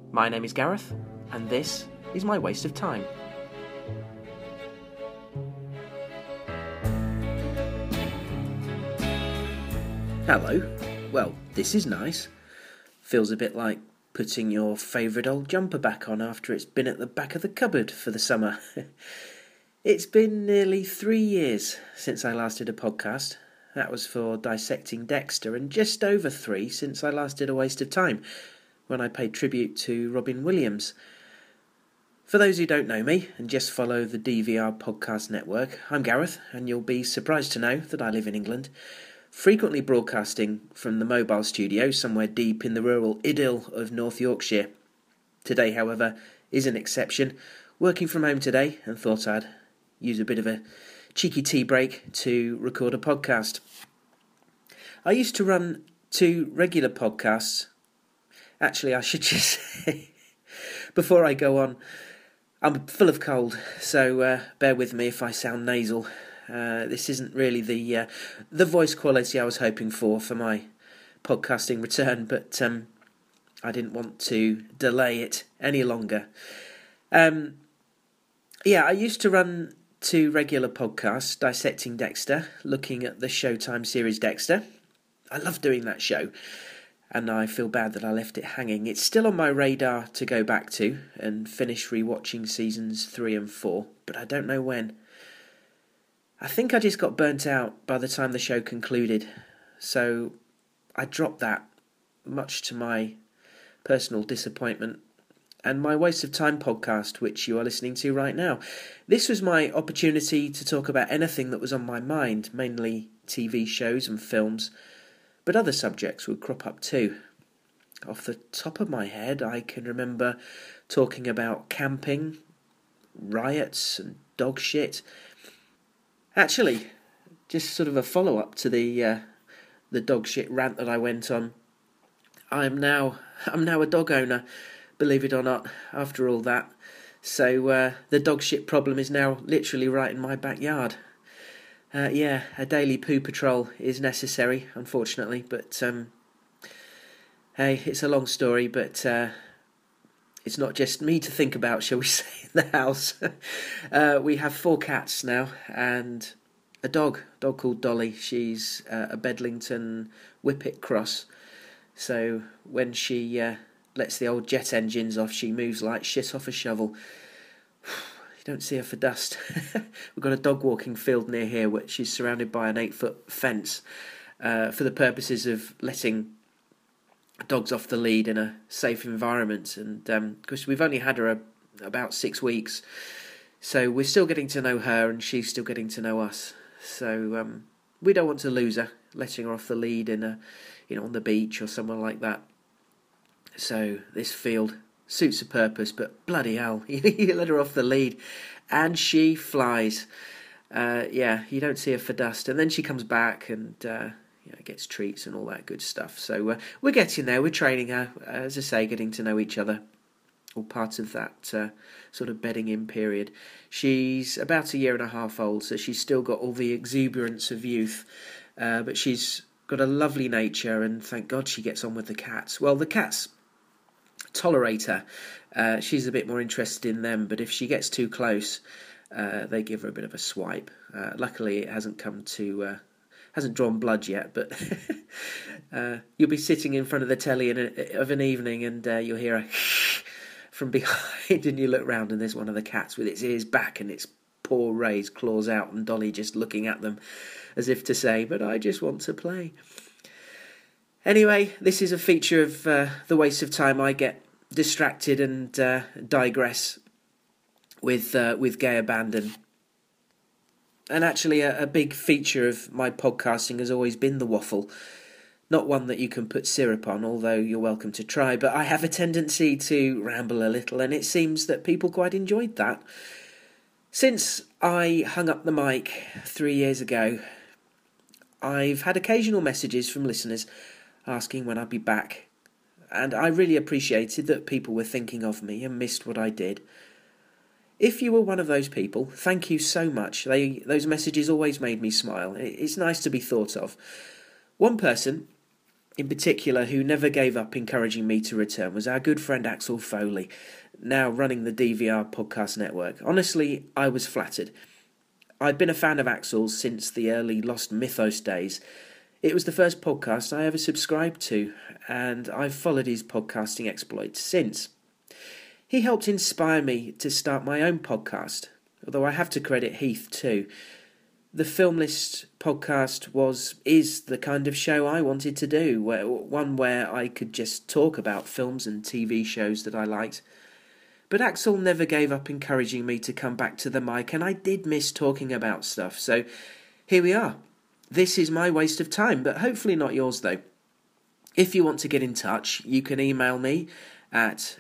My name is Gareth, and this is my waste of time. Hello. Well, this is nice. Feels a bit like putting your favourite old jumper back on after it's been at the back of the cupboard for the summer. It's been nearly 3 years since I last did a podcast. That was for Dissecting Dexter, and just over 3 since I last did A Waste of Time, when I paid tribute to Robin Williams. For those who don't know me and just follow the DVR podcast network, I'm Gareth, and you'll be surprised to know that I live in England, frequently broadcasting from the mobile studio somewhere deep in the rural idyll of North Yorkshire. Today, however, is an exception. Working from home today, and thought I'd use a bit of a cheeky tea break to record a podcast. I used to run 2 regular podcasts. Actually, I should just say, before I go on, I'm full of cold, so bear with me if I sound nasal. This isn't really the voice quality I was hoping for my podcasting return, but I didn't want to delay it any longer. I used to run 2 regular podcasts, Dissecting Dexter, looking at the Showtime series Dexter. I love doing that show, and I feel bad that I left it hanging. It's still on my radar to go back to and finish rewatching seasons 3 and 4, but I don't know when. I think I just got burnt out by the time the show concluded, so I dropped that, much to my personal disappointment. And my Waste of Time podcast, which you are listening to right now. This was my opportunity to talk about anything that was on my mind, mainly TV shows and films, but other subjects would crop up too. Off the top of my head, I can remember talking about camping, riots and dog shit. Actually, just sort of a follow-up to the dog shit rant that I went on. I'm now a dog owner, believe it or not, after all that. So the dog shit problem is now literally right in my backyard. A daily poo patrol is necessary, unfortunately, but hey, it's a long story, but it's not just me to think about, shall we say, in the house. We have 4 cats now, and a dog called Dolly. She's a Bedlington Whippet cross, so when she lets the old jet engines off, she moves like shit off a shovel. You don't see her for dust. We've got a dog walking field near here, which is surrounded by an 8-foot fence for the purposes of letting dogs off the lead in a safe environment. And because we've only had her about 6 weeks, so we're still getting to know her, and she's still getting to know us. So we don't want to lose her, letting her off the lead on the beach or somewhere like that. So this field suits a purpose, but bloody hell, you let her off the lead and she flies. You don't see her for dust. And then she comes back and gets treats and all that good stuff. So we're getting there. We're training her, as I say, getting to know each other. All part of that sort of bedding in period. She's about 1.5 years old, so she's still got all the exuberance of youth. But she's got a lovely nature, and thank God she gets on with the cats. Well, the cats tolerate her. She's a bit more interested in them, but if she gets too close, they give her a bit of a swipe. Luckily, it hasn't drawn blood yet, but you'll be sitting in front of the telly of an evening, and you'll hear a from behind, and you look round, and there's one of the cats with its ears back and its paw raised, claws out, and Dolly just looking at them as if to say, but I just want to play. Anyway, this is a feature of the Waste of Time. I get distracted and digress with gay abandon. And actually, a big feature of my podcasting has always been the waffle. Not one that you can put syrup on, although you're welcome to try, but I have a tendency to ramble a little, and it seems that people quite enjoyed that. Since I hung up the mic 3 years ago, I've had occasional messages from listeners asking when I'd be back, and I really appreciated that people were thinking of me and missed what I did. If you were one of those people, thank you so much. Those messages always made me smile. It's nice to be thought of. One person in particular, who never gave up encouraging me to return was our good friend Axel Foley, now running the DVR podcast network. Honestly, I was flattered. I'd been a fan of Axel's since the early Lost Mythos days. It was the first podcast I ever subscribed to, and I've followed his podcasting exploits since. He helped inspire me to start my own podcast, although I have to credit Heath too. The Film List podcast is the kind of show I wanted to do, one where I could just talk about films and TV shows that I liked. But Axel never gave up encouraging me to come back to the mic, and I did miss talking about stuff, so here we are. This is my waste of time, but hopefully not yours though. If you want to get in touch, you can email me at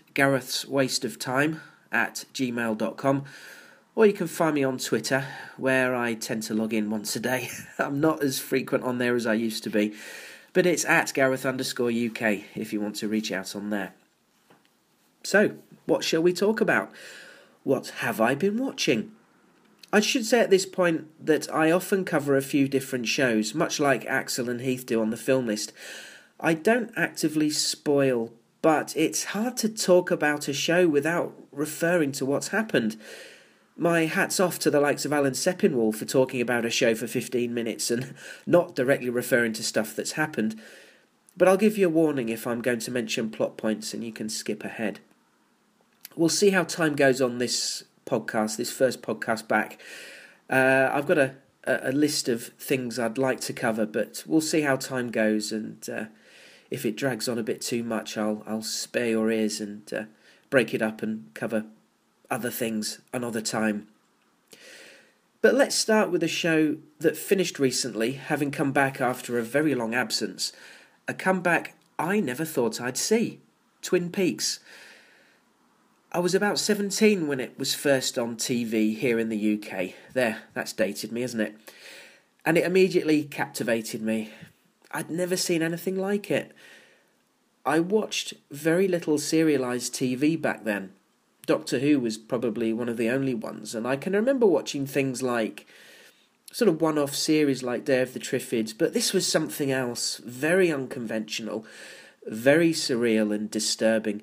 garethswasteoftime@gmail.com, or you can find me on Twitter, where I tend to log in once a day. I'm not as frequent on there as I used to be, but it's at Gareth_UK if you want to reach out on there. So, what shall we talk about? What have I been watching? I should say at this point that I often cover a few different shows, much like Axel and Heath do on the Film List. I don't actively spoil, but it's hard to talk about a show without referring to what's happened. My hat's off to the likes of Alan Sepinwall for talking about a show for 15 minutes and not directly referring to stuff that's happened. But I'll give you a warning if I'm going to mention plot points and you can skip ahead. We'll see how time goes on this podcast, this first podcast back. I've got a list of things I'd like to cover, but we'll see how time goes, and if it drags on a bit too much, I'll spare your ears and break it up and cover other things another time. But let's start with a show that finished recently, having come back after a very long absence. A comeback I never thought I'd see. Twin Peaks. I was about 17 when it was first on TV here in the UK. There, that's dated me, hasn't it? And it immediately captivated me. I'd never seen anything like it. I watched very little serialised TV back then. Doctor Who was probably one of the only ones, and I can remember watching things like sort of one-off series like Day of the Triffids, but this was something else, very unconventional, very surreal and disturbing.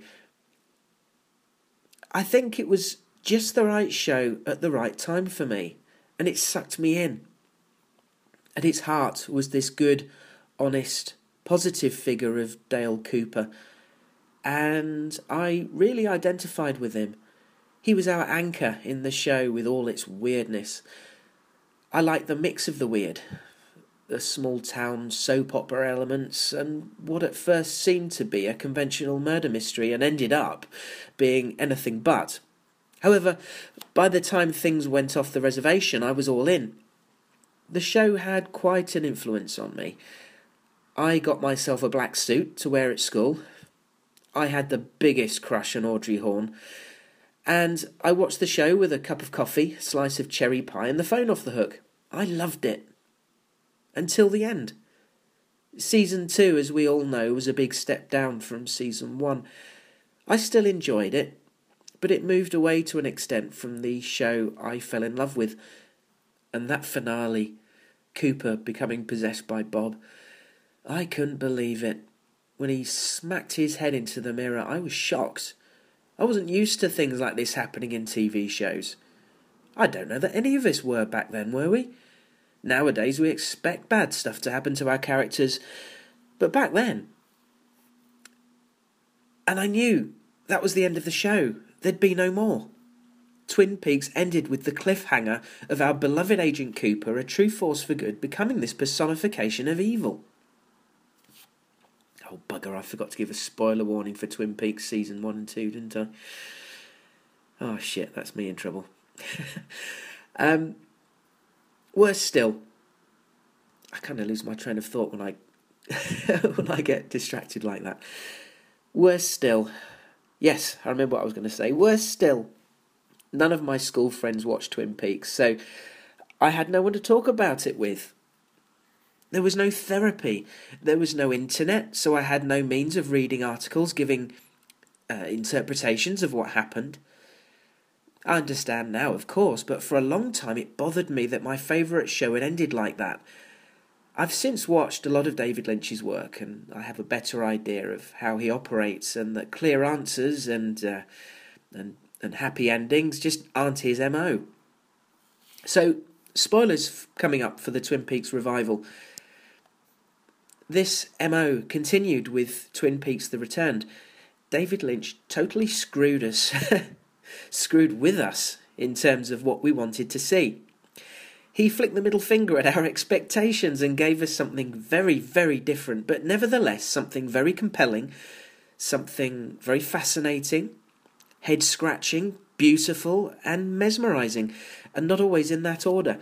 I think it was just the right show at the right time for me, and it sucked me in. At its heart was this good, honest, positive figure of Dale Cooper, and I really identified with him. He was our anchor in the show with all its weirdness. I liked the mix of the weird, the small-town soap opera elements, and what at first seemed to be a conventional murder mystery and ended up being anything but. However, by the time things went off the reservation, I was all in. The show had quite an influence on me. I got myself a black suit to wear at school. I had the biggest crush on Audrey Horne, and I watched the show with a cup of coffee, a slice of cherry pie, and the phone off the hook. I loved it. Until the end. Season 2, as we all know, was a big step down from Season 1. I still enjoyed it, but it moved away to an extent from the show I fell in love with. And that finale, Cooper becoming possessed by Bob, I couldn't believe it. When he smacked his head into the mirror, I was shocked. I wasn't used to things like this happening in TV shows. I don't know that any of us were back then, were we? Nowadays we expect bad stuff to happen to our characters, but back then... And I knew that was the end of the show. There'd be no more. Twin Peaks ended with the cliffhanger of our beloved Agent Cooper, a true force for good, becoming this personification of evil. Oh, bugger, I forgot to give a spoiler warning for Twin Peaks Season 1 and 2, didn't I? Oh, shit, that's me in trouble. Worse still, I kind of lose my train of thought when I when I get distracted like that. Worse still, yes, I remember what I was going to say. Worse still, none of my school friends watched Twin Peaks, so I had no one to talk about it with. There was no therapy, there was no internet, so I had no means of reading articles giving interpretations of what happened. I understand now, of course, but for a long time it bothered me that my favourite show had ended like that. I've since watched a lot of David Lynch's work, and I have a better idea of how he operates, and that clear answers and happy endings just aren't his MO. So, spoilers coming up for the Twin Peaks revival. This MO continued with Twin Peaks The Returned. David Lynch totally screwed us, screwed with us in terms of what we wanted to see. He flicked the middle finger at our expectations and gave us something very, very different, but nevertheless something very compelling, something very fascinating, head-scratching, beautiful and mesmerising, and not always in that order.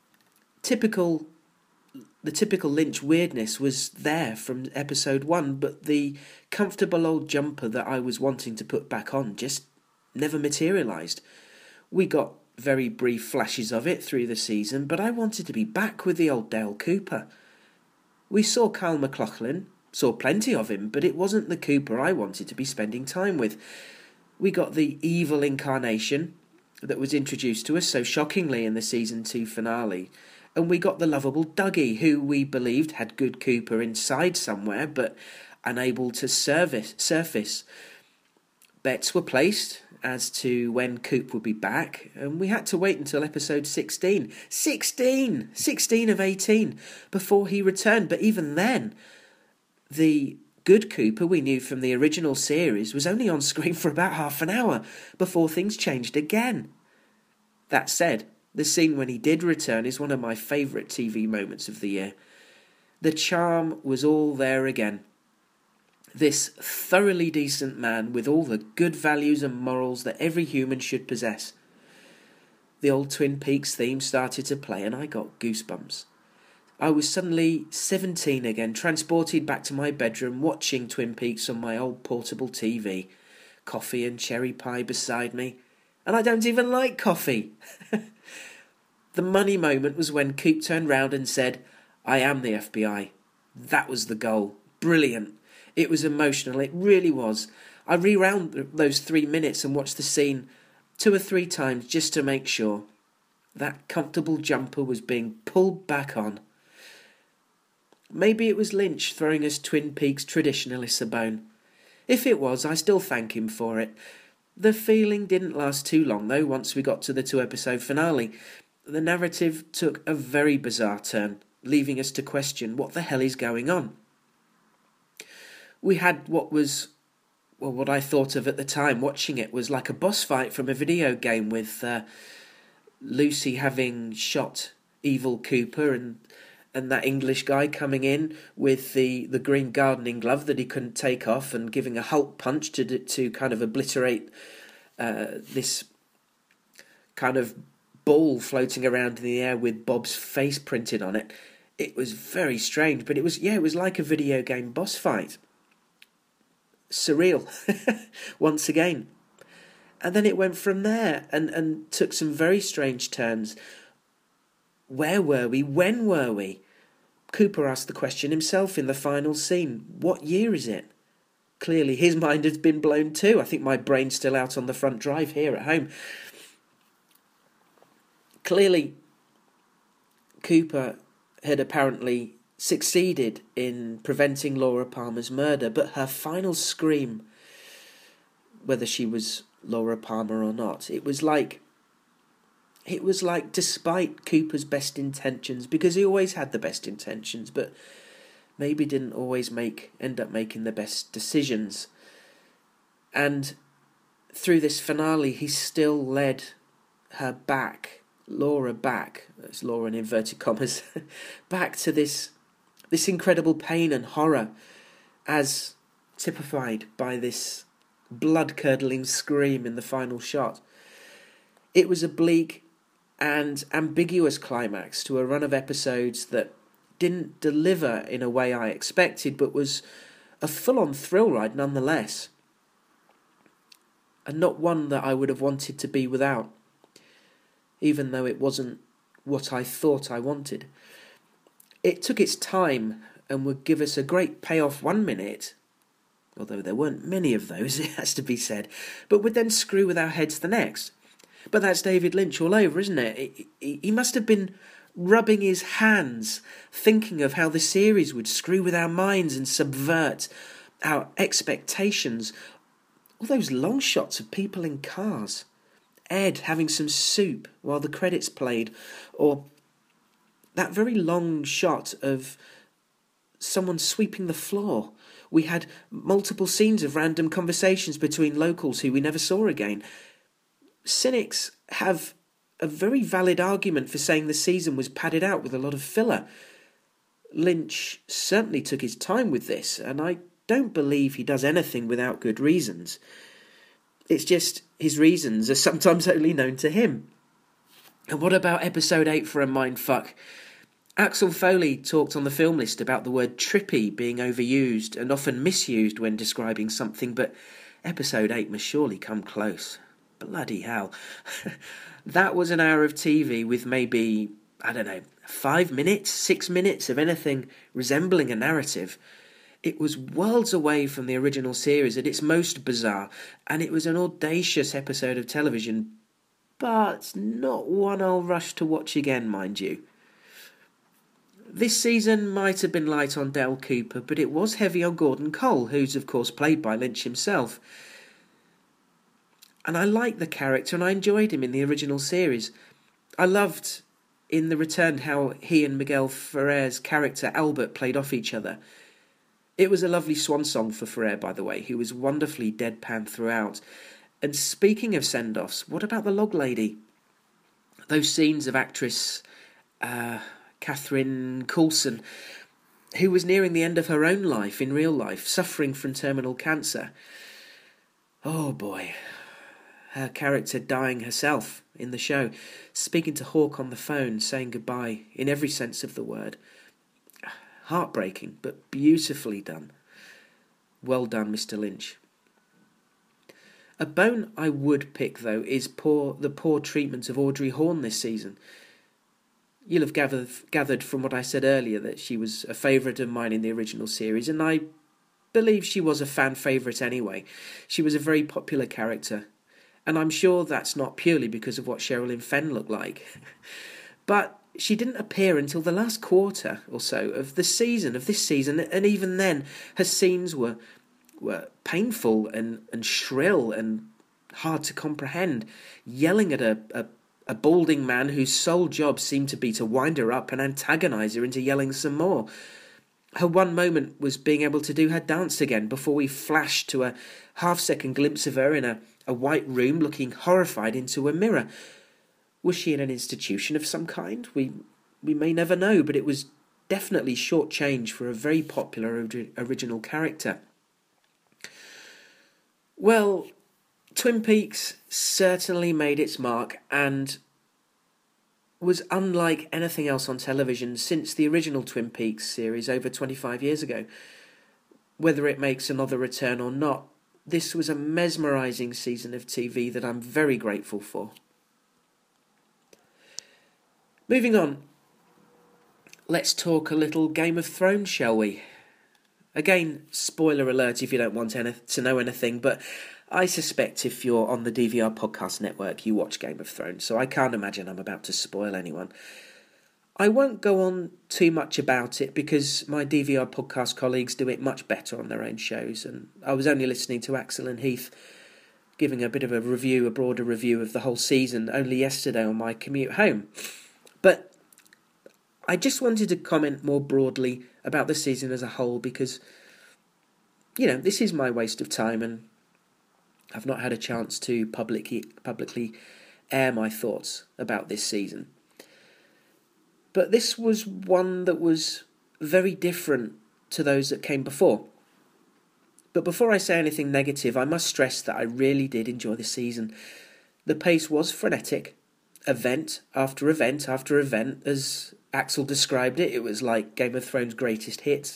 The typical Lynch weirdness was there from episode 1, but the comfortable old jumper that I was wanting to put back on just never materialised. We got very brief flashes of it through the season, but I wanted to be back with the old Dale Cooper. We saw Kyle MacLachlan, saw plenty of him, but it wasn't the Cooper I wanted to be spending time with. We got the evil incarnation that was introduced to us so shockingly in the season 2 finale, and we got the lovable Dougie, who we believed had good Cooper inside somewhere, but unable to surface. Bets were placed as to when Coop would be back, and we had to wait until episode 16. 16 of 18 before he returned, but even then, the good Cooper we knew from the original series was only on screen for about half an hour before things changed again. That said, the scene when he did return is one of my favourite TV moments of the year. The charm was all there again. This thoroughly decent man with all the good values and morals that every human should possess. The old Twin Peaks theme started to play and I got goosebumps. I was suddenly 17 again, transported back to my bedroom, watching Twin Peaks on my old portable TV. Coffee and cherry pie beside me. And I don't even like coffee. The money moment was when Coop turned round and said, "I am the FBI." That was the goal. Brilliant. It was emotional, it really was. I rewound those 3 minutes and watched the scene 2 or 3 times just to make sure. That comfortable jumper was being pulled back on. Maybe it was Lynch throwing us Twin Peaks traditionalists a bone. If it was, I still thank him for it. The feeling didn't last too long though once we got to the 2-episode finale. The narrative took a very bizarre turn, leaving us to question what the hell is going on. We had what I thought of at the time watching it was like a boss fight from a video game with Lucy having shot evil Cooper and that English guy coming in with the green gardening glove that he couldn't take off and giving a Hulk punch to kind of obliterate this kind of ball floating around in the air with Bob's face printed on it. It was very strange, but it was like a video game boss fight. Surreal, once again. And then it went from there and took some very strange turns. Where were we? When were we? Cooper asked the question himself in the final scene. What year is it? Clearly his mind has been blown too. I think my brain's still out on the front drive here at home. Clearly, Cooper had apparently succeeded in preventing Laura Palmer's murder, but her final scream, whether she was Laura Palmer or not, it was like despite Cooper's best intentions, because he always had the best intentions, but maybe didn't always end up making the best decisions. And through this finale, he still led her back, Laura back, that's Laura in inverted commas, back to this incredible pain and horror, as typified by this blood-curdling scream in the final shot. It was a bleak and ambiguous climax to a run of episodes that didn't deliver in a way I expected, but was a full-on thrill ride nonetheless, and not one that I would have wanted to be without, even though it wasn't what I thought I wanted. It took its time and would give us a great payoff 1 minute, although there weren't many of those, it has to be said, but would then screw with our heads the next. But that's David Lynch all over, isn't it? He must have been rubbing his hands, thinking of how the series would screw with our minds and subvert our expectations. All those long shots of people in cars, Ed having some soup while the credits played, or that very long shot of someone sweeping the floor. We had multiple scenes of random conversations between locals who we never saw again. Cynics have a very valid argument for saying the season was padded out with a lot of filler. Lynch certainly took his time with this, and I don't believe he does anything without good reasons. It's just his reasons are sometimes only known to him. And what about episode 8 for a mindfuck? Axel Foley talked on the film list about the word trippy being overused and often misused when describing something, but episode 8 must surely come close. Bloody hell. That was an hour of TV with maybe, 5 minutes, 6 minutes of anything resembling a narrative. It was worlds away from the original series at its most bizarre, and it was an audacious episode of television, but not one I'll rush to watch again, mind you. This season might have been light on Dale Cooper, but it was heavy on Gordon Cole, who's of course played by Lynch himself. And I liked the character and I enjoyed him in the original series. I loved in The Return how he and Miguel Ferrer's character Albert played off each other. It was a lovely swan song for Ferrer, by the way, who was wonderfully deadpan throughout. And speaking of send-offs, what about the Log Lady? Those scenes of actress Catherine Coulson, who was nearing the end of her own life in real life, suffering from terminal cancer. Oh boy, her character dying herself in the show, speaking to Hawk on the phone, saying goodbye in every sense of the word. Heartbreaking, but beautifully done. Well done, Mr. Lynch. A bone I would pick, though, is the poor treatment of Audrey Horne this season. You'll have gathered from what I said earlier that she was a favourite of mine in the original series, and I believe she was a fan favourite anyway. She was a very popular character, and I'm sure that's not purely because of what Sherilyn Fenn looked like. But she didn't appear until the last quarter or so of this season, and even then her scenes were painful and shrill and hard to comprehend, yelling at a balding man whose sole job seemed to be to wind her up and antagonise her into yelling some more. Her one moment was being able to do her dance again before we flashed to a half-second glimpse of her in a white room looking horrified into a mirror. Was she in an institution of some kind? We may never know, but it was definitely short change for a very popular original character. Well, Twin Peaks certainly made its mark and was unlike anything else on television since the original Twin Peaks series over 25 years ago. Whether it makes another return or not, this was a mesmerising season of TV that I'm very grateful for. Moving on, let's talk a little Game of Thrones, shall we? Again, spoiler alert if you don't want to know anything, but I suspect if you're on the DVR podcast network, you watch Game of Thrones, so I can't imagine I'm about to spoil anyone. I won't go on too much about it because my DVR podcast colleagues do it much better on their own shows, and I was only listening to Axel and Heath giving a bit of a broader review of the whole season only yesterday on my commute home. But I just wanted to comment more broadly about the season as a whole because, this is my waste of time and I've not had a chance to publicly air my thoughts about this season. But this was one that was very different to those that came before. But before I say anything negative, I must stress that I really did enjoy the season. The pace was frenetic. Event after event after event, as Axel described it. It was like Game of Thrones' greatest hits.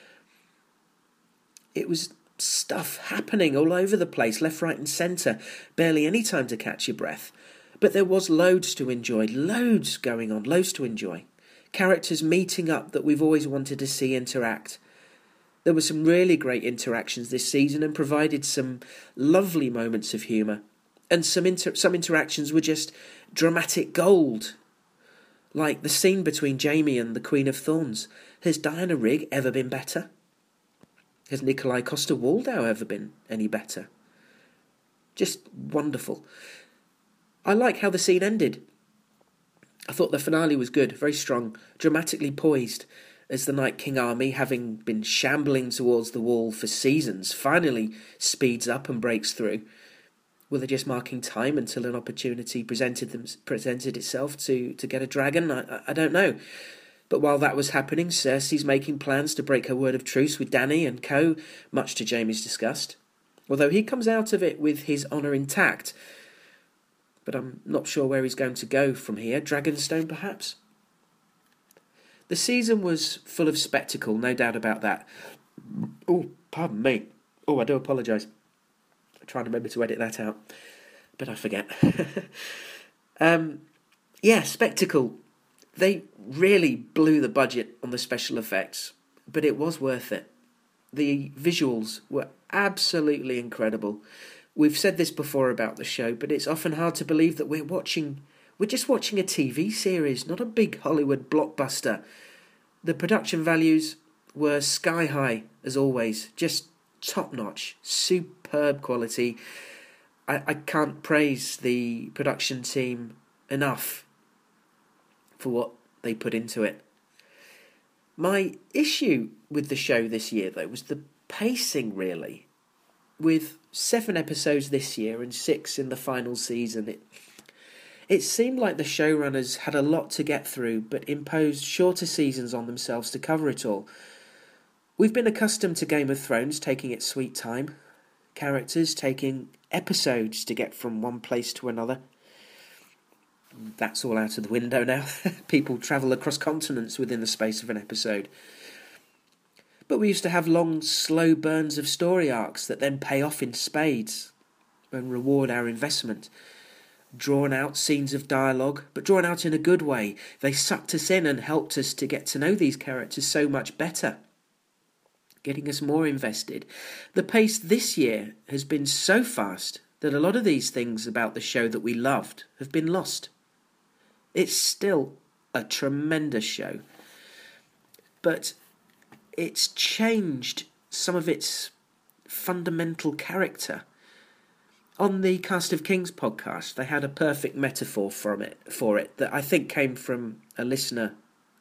It was stuff happening all over the place, left, right and centre. Barely any time to catch your breath. But there was loads to enjoy, loads going on, loads to enjoy. Characters meeting up that we've always wanted to see interact. There were some really great interactions this season and provided some lovely moments of humour. And some interactions were just dramatic gold. Like the scene between Jamie and the Queen of Thorns. Has Diana Rigg ever been better? Has Nikolai Coster-Waldau ever been any better? Just wonderful. I like how the scene ended. I thought the finale was good, very strong, dramatically poised, as the Night King army, having been shambling towards the wall for seasons, finally speeds up and breaks through. Were they just marking time until an opportunity presented itself to get a dragon? I don't know. But while that was happening, Cersei's making plans to break her word of truce with Dany and co, much to Jaime's disgust. Although he comes out of it with his honour intact. But I'm not sure where he's going to go from here. Dragonstone, perhaps? The season was full of spectacle, no doubt about that. Oh, pardon me. Oh, I do apologise. I'm trying to remember to edit that out. But I forget. Spectacle. They really blew the budget on the special effects, but it was worth it. The visuals were absolutely incredible. We've said this before about the show, but it's often hard to believe that we're just watching a TV series, not a big Hollywood blockbuster. The production values were sky high, as always, just top-notch, superb quality. I can't praise the production team enough for what they put into it. My issue with the show this year, though, was the pacing, really. With 7 episodes this year and 6 in the final season, it seemed like the showrunners had a lot to get through, but imposed shorter seasons on themselves to cover it all. We've been accustomed to Game of Thrones taking its sweet time, characters taking episodes to get from one place to another. That's all out of the window now. People travel across continents within the space of an episode. But we used to have long, slow burns of story arcs that then pay off in spades and reward our investment. Drawn out scenes of dialogue, but drawn out in a good way. They sucked us in and helped us to get to know these characters so much better, getting us more invested. The pace this year has been so fast that a lot of these things about the show that we loved have been lost. It's still a tremendous show, but it's changed some of its fundamental character. On the Cast of Kings podcast, they had a perfect metaphor for it that I think came from a listener.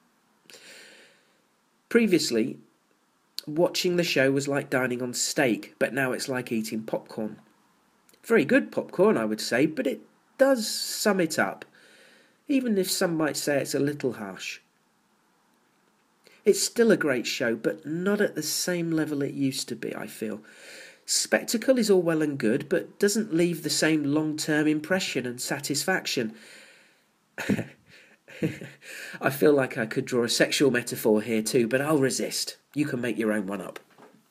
Previously, watching the show was like dining on steak, but now it's like eating popcorn. Very good popcorn, I would say, but it does sum it up, even if some might say it's a little harsh. It's still a great show, but not at the same level it used to be, I feel. Spectacle is all well and good, but doesn't leave the same long-term impression and satisfaction. I feel like I could draw a sexual metaphor here too, but I'll resist. You can make your own one up.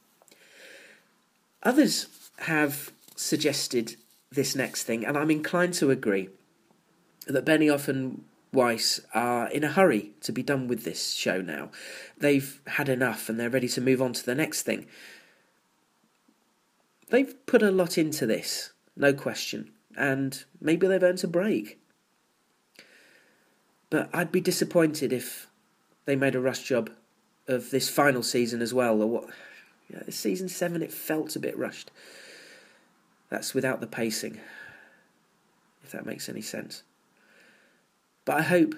Others have suggested this next thing, and I'm inclined to agree, that Benioff and Weiss are in a hurry to be done with this show now. They've had enough and they're ready to move on to the next thing. They've put a lot into this, no question, and maybe they've earned a break. But I'd be disappointed if they made a rush job of this final season as well, or what? Season 7, it felt a bit rushed. That's without the pacing, if that makes any sense. But I hope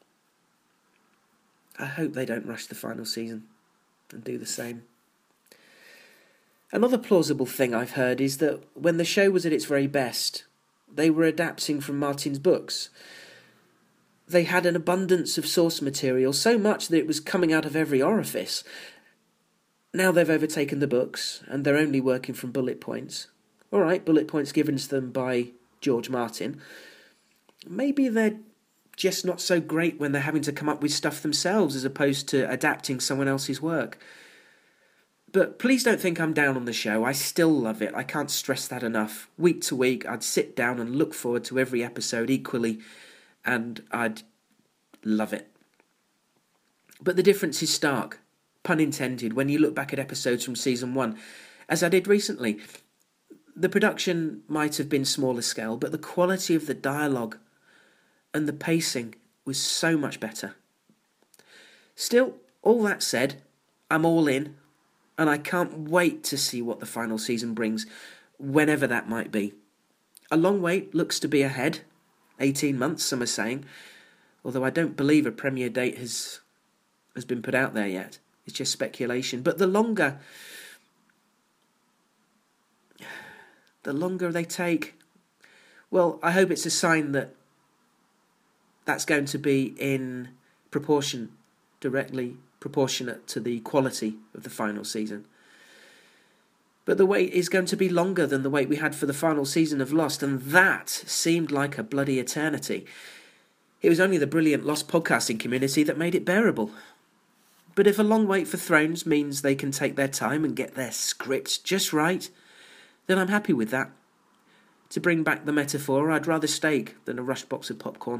they don't rush the final season and do the same. Another plausible thing I've heard is that when the show was at its very best, they were adapting from Martin's books. They had an abundance of source material, so much that it was coming out of every orifice. Now they've overtaken the books, and they're only working from bullet points. All right, bullet points given to them by George Martin. Maybe they're just not so great when they're having to come up with stuff themselves as opposed to adapting someone else's work. But please don't think I'm down on the show. I still love it. I can't stress that enough. Week to week, I'd sit down and look forward to every episode equally, and I'd love it. But the difference is stark, pun intended, when you look back at episodes from season 1, as I did recently. The production might have been smaller scale, but the quality of the dialogue and the pacing was so much better. Still, all that said, I'm all in, and I can't wait to see what the final season brings, whenever that might be. A long wait looks to be ahead, 18 months, some are saying, although I don't believe a premiere date has been put out there yet. It's just speculation. But the longer they take, well, I hope it's a sign that that's going to be in proportion, directly proportionate to the quality of the final season. But the wait is going to be longer than the wait we had for the final season of Lost, and that seemed like a bloody eternity. It was only the brilliant Lost podcasting community that made it bearable. But if a long wait for Thrones means they can take their time and get their script just right, then I'm happy with that. To bring back the metaphor, I'd rather steak than a rushed box of popcorn.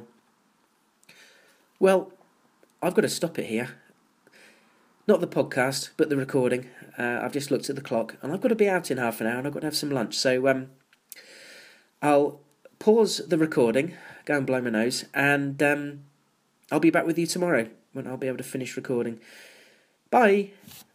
Well, I've got to stop it here. Not the podcast, but the recording. I've just looked at the clock, and I've got to be out in half an hour, and I've got to have some lunch. So I'll pause the recording, go and blow my nose, and I'll be back with you tomorrow when I'll be able to finish recording. Bye!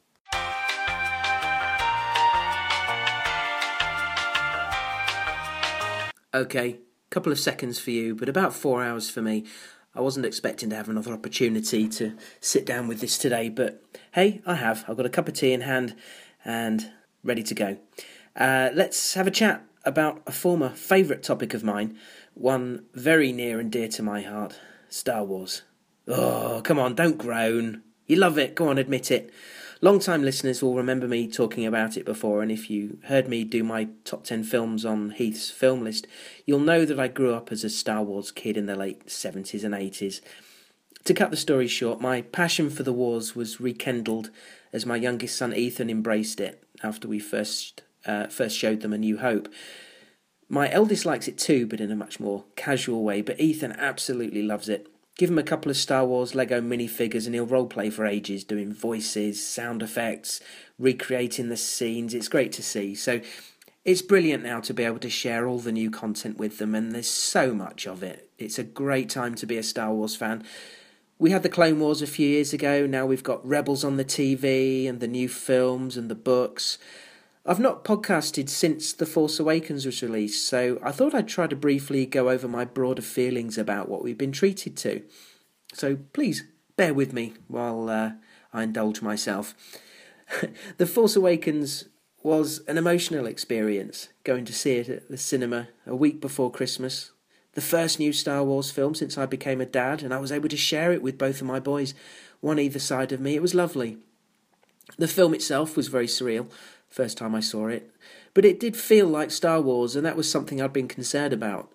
Okay, couple of seconds for you, but about 4 hours for me. I wasn't expecting to have another opportunity to sit down with this today, but hey, I have. I've got a cup of tea in hand and ready to go. Let's have a chat about a former favourite topic of mine, one very near and dear to my heart, Star Wars. Oh, come on, don't groan. You love it, go on, admit it. Long-time listeners will remember me talking about it before, and if you heard me do my top 10 films on Heath's film list, you'll know that I grew up as a Star Wars kid in the late 70s and 80s. To cut the story short, my passion for the wars was rekindled as my youngest son Ethan embraced it after we first showed them A New Hope. My eldest likes it too, but in a much more casual way, but Ethan absolutely loves it. Give him a couple of Star Wars Lego minifigures and he'll roleplay for ages, doing voices, sound effects, recreating the scenes. It's great to see. So it's brilliant now to be able to share all the new content with them, and there's so much of it. It's a great time to be a Star Wars fan. We had the Clone Wars a few years ago. Now we've got Rebels on the TV and the new films and the books. I've not podcasted since The Force Awakens was released, so I thought I'd try to briefly go over my broader feelings about what we've been treated to. So please, bear with me while I indulge myself. The Force Awakens was an emotional experience, going to see it at the cinema a week before Christmas. The first new Star Wars film since I became a dad, and I was able to share it with both of my boys, one either side of me. It was lovely. The film itself was very surreal, first time I saw it, but it did feel like Star Wars, and that was something I'd been concerned about.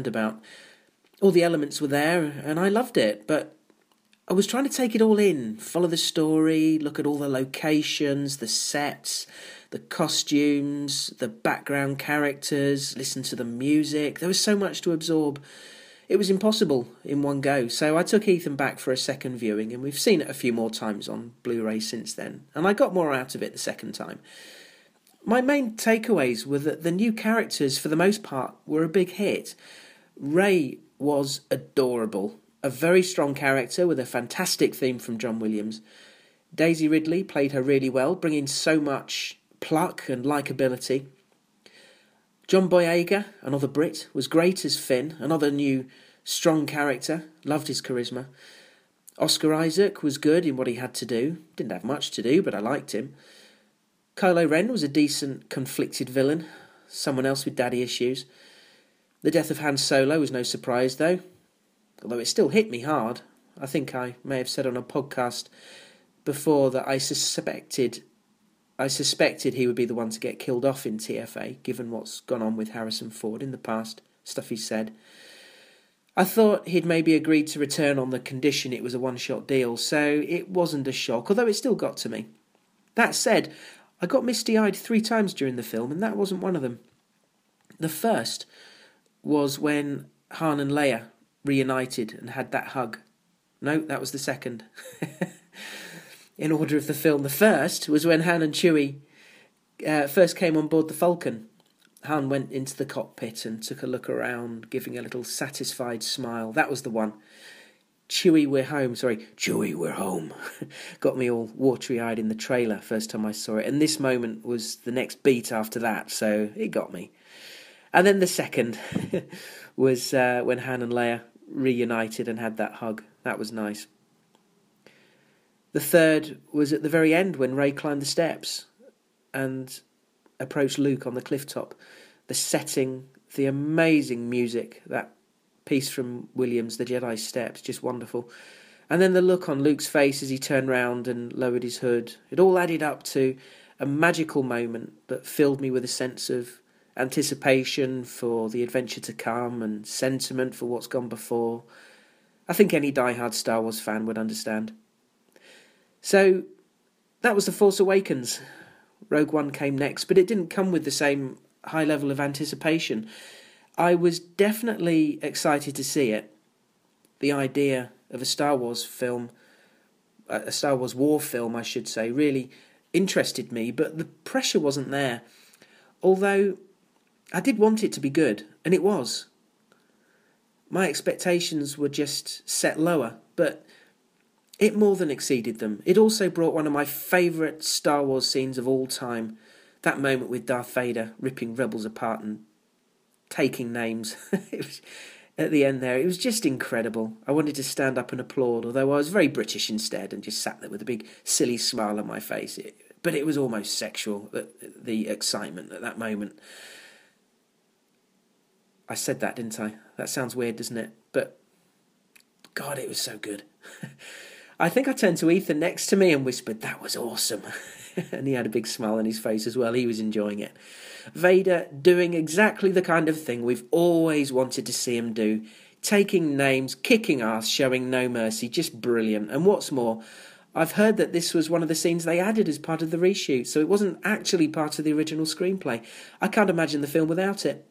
All the elements were there, and I loved it, but I was trying to take it all in, follow the story, look at all the locations, the sets, the costumes, the background characters, listen to the music. There was so much to absorb. It was impossible in one go, so I took Ethan back for a second viewing, and we've seen it a few more times on Blu-ray since then, and I got more out of it the second time. My main takeaways were that the new characters, for the most part, were a big hit. Rey was adorable, a very strong character with a fantastic theme from John Williams. Daisy Ridley played her really well, bringing so much pluck and likeability. John Boyega, another Brit, was great as Finn, another new strong character, loved his charisma. Oscar Isaac was good in what he had to do, didn't have much to do, but I liked him. Kylo Ren was a decent, conflicted villain, someone else with daddy issues. The death of Han Solo was no surprise, though, although it still hit me hard. I think I may have said on a podcast before that I suspected he would be the one to get killed off in TFA, given what's gone on with Harrison Ford in the past, stuff he said. I thought he'd maybe agreed to return on the condition it was a one-shot deal, so it wasn't a shock, although it still got to me. That said, I got misty-eyed 3 times during the film, and that wasn't one of them. The first was when Han and Leia reunited and had that hug. No, that was the second. In order of the film, the first was when Han and Chewie first came on board the Falcon. Han went into the cockpit and took a look around, giving a little satisfied smile. That was the one. Chewie, we're home. Sorry, Chewie, we're home. Got me all watery-eyed in the trailer first time I saw it. And this moment was the next beat after that, so it got me. And then the second was when Han and Leia reunited and had that hug. That was nice. The third was at the very end when Rey climbed the steps and approached Luke on the cliff top. The setting, the amazing music, that piece from Williams, The Jedi Steps, just wonderful. And then the look on Luke's face as he turned round and lowered his hood. It all added up to a magical moment that filled me with a sense of anticipation for the adventure to come and sentiment for what's gone before. I think any diehard Star Wars fan would understand. So that was The Force Awakens. Rogue One came next, but it didn't come with the same high level of anticipation. I was definitely excited to see it. The idea of a Star Wars film, a Star Wars war film, I should say, really interested me, but the pressure wasn't there. Although I did want it to be good, and it was. My expectations were just set lower, but it more than exceeded them. It also brought one of my favourite Star Wars scenes of all time, that moment with Darth Vader ripping rebels apart and taking names. It was, at the end there, it was just incredible. I wanted to stand up and applaud, although I was very British instead and just sat there with a big silly smile on my face. But it was almost sexual, the excitement at that moment. I said that, didn't I? That sounds weird, doesn't it? But God, it was so good. I think I turned to Ethan next to me and whispered, "That was awesome." And he had a big smile on his face as well. He was enjoying it. Vader doing exactly the kind of thing we've always wanted to see him do. Taking names, kicking ass, showing no mercy. Just brilliant. And what's more, I've heard that this was one of the scenes they added as part of the reshoot, so it wasn't actually part of the original screenplay. I can't imagine the film without it.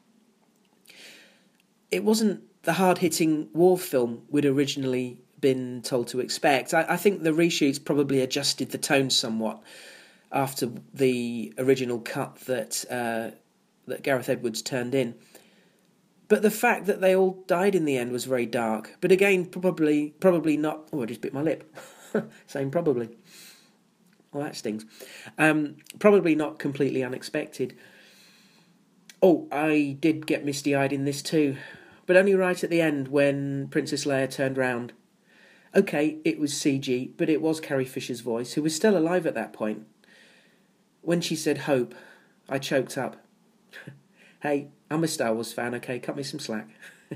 It wasn't the hard-hitting war film we'd originally been told to expect. I think the reshoots probably adjusted the tone somewhat after the original cut that Gareth Edwards turned in. But the fact that they all died in the end was very dark. But again, probably not... Oh, I just bit my lip. Saying probably. Well, that stings. Probably not completely unexpected. Oh, I did get misty-eyed in this too. But only right at the end when Princess Leia turned round. Okay, it was CG, but it was Carrie Fisher's voice, who was still alive at that point. When she said hope, I choked up. Hey, I'm a Star Wars fan, okay? Cut me some slack.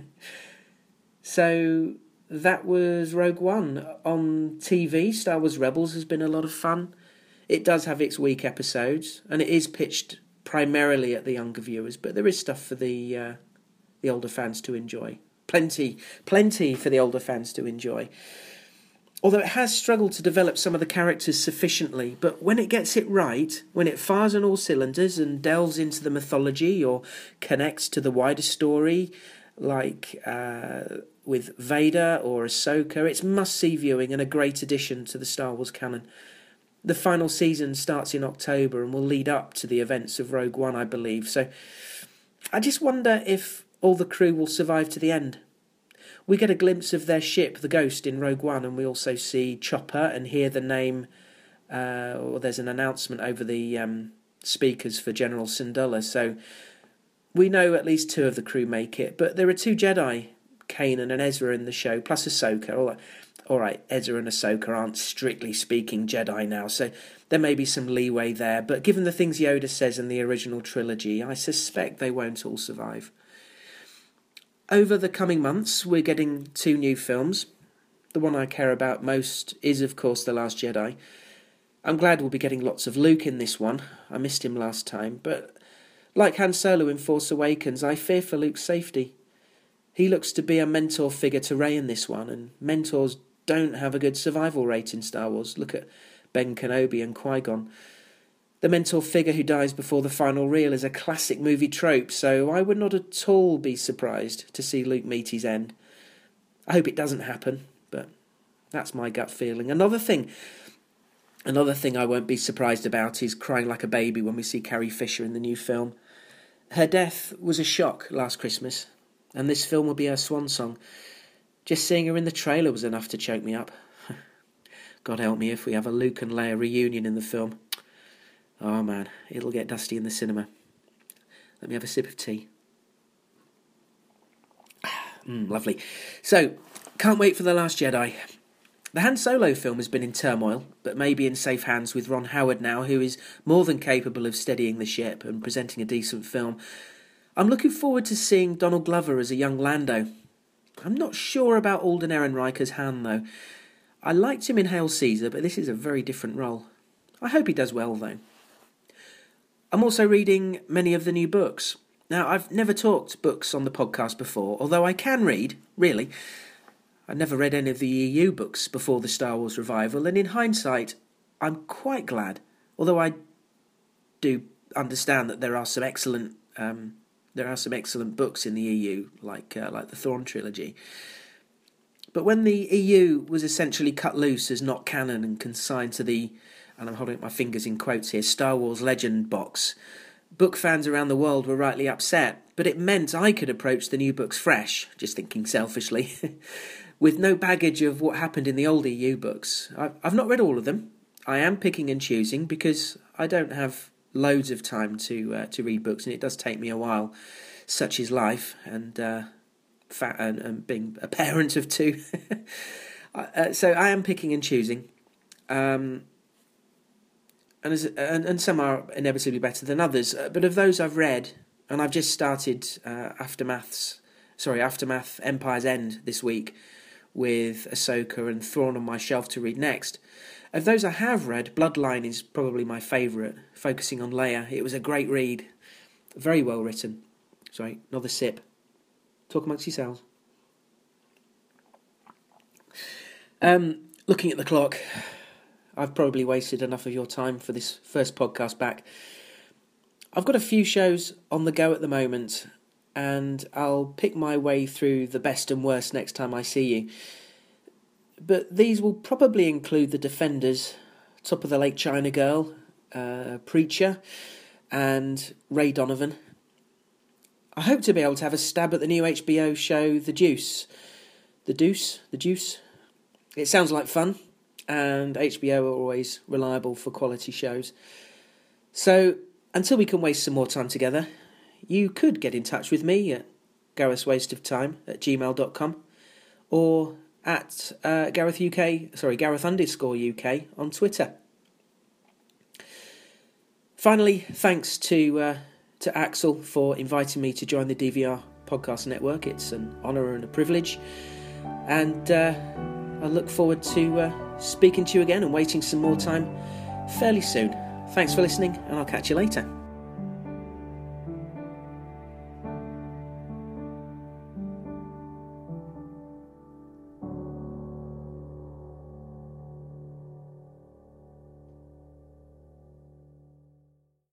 So that was Rogue One. On TV, Star Wars Rebels has been a lot of fun. It does have its weak episodes, and it is pitched primarily at the younger viewers, but there is stuff for the older fans to enjoy. Plenty for the older fans to enjoy. Although it has struggled to develop some of the characters sufficiently, but when it gets it right, when it fires on all cylinders and delves into the mythology or connects to the wider story, like with Vader or Ahsoka, it's must-see viewing and a great addition to the Star Wars canon. The final season starts in October and will lead up to the events of Rogue One, I believe, so I just wonder if all the crew will survive to the end. We get a glimpse of their ship, the Ghost, in Rogue One, and we also see Chopper and hear the name, or there's an announcement over the speakers for General Syndulla, so we know at least 2 of the crew make it, but there are 2 Jedi, Kanan and Ezra, in the show, plus Ahsoka. All right, Ezra and Ahsoka aren't strictly speaking Jedi now, so there may be some leeway there, but given the things Yoda says in the original trilogy, I suspect they won't all survive. Over the coming months, we're getting 2 new films. The one I care about most is, of course, The Last Jedi. I'm glad we'll be getting lots of Luke in this one. I missed him last time, but like Han Solo in Force Awakens, I fear for Luke's safety. He looks to be a mentor figure to Rey in this one, and mentors don't have a good survival rate in Star Wars. Look at Ben Kenobi and Qui-Gon. The mentor figure who dies before the final reel is a classic movie trope, so I would not at all be surprised to see Luke meet his end. I hope it doesn't happen, but that's my gut feeling. Another thing I won't be surprised about is crying like a baby when we see Carrie Fisher in the new film. Her death was a shock last Christmas, and this film will be her swan song. Just seeing her in the trailer was enough to choke me up. God help me if we have a Luke and Leia reunion in the film. Oh man, it'll get dusty in the cinema. Let me have a sip of tea. Lovely. So, can't wait for The Last Jedi. The Han Solo film has been in turmoil, but may be in safe hands with Ron Howard now, who is more than capable of steadying the ship and presenting a decent film. I'm looking forward to seeing Donald Glover as a young Lando. I'm not sure about Alden Ehrenreich as Han, though. I liked him in Hail Caesar, but this is a very different role. I hope he does well, though. I'm also reading many of the new books. Now, I've never talked books on the podcast before, although I can read, really. I never read any of the EU books before the Star Wars revival, and in hindsight, I'm quite glad. Although I do understand that there are some excellent books in the EU, like the Thrawn trilogy. But when the EU was essentially cut loose as not canon and consigned to the, and I'm holding up my fingers in quotes here, Star Wars Legend box, book fans around the world were rightly upset. But it meant I could approach the new books fresh, just thinking selfishly, with no baggage of what happened in the old EU books. I've not read all of them. I am picking and choosing because I don't have loads of time to read books, and it does take me a while. Such is life, and being a parent of two. So I am picking and choosing, and some are inevitably better than others. But of those I've read, and I've just started Aftermath Empire's End this week, with Ahsoka and Thrawn on my shelf to read next. Of those I have read, Bloodline is probably my favourite, focusing on Leia. It was a great read, very well written. Sorry, another sip. Talk amongst yourselves. Looking at the clock, I've probably wasted enough of your time for this first podcast back. I've got a few shows on the go at the moment, and I'll pick my way through the best and worst next time I see you. But these will probably include The Defenders, Top of the Lake China Girl, Preacher, and Ray Donovan. I hope to be able to have a stab at the new HBO show The Deuce. The Deuce? It sounds like fun, and HBO are always reliable for quality shows. So, until we can waste some more time together, you could get in touch with me at garethwasteoftime@gmail.com or at Gareth_UK on Twitter. Finally, thanks to Axel for inviting me to join the DVR podcast network. It's an honour and a privilege, and I look forward to speaking to you again and waiting some more time fairly soon. Thanks for listening, and I'll catch you later.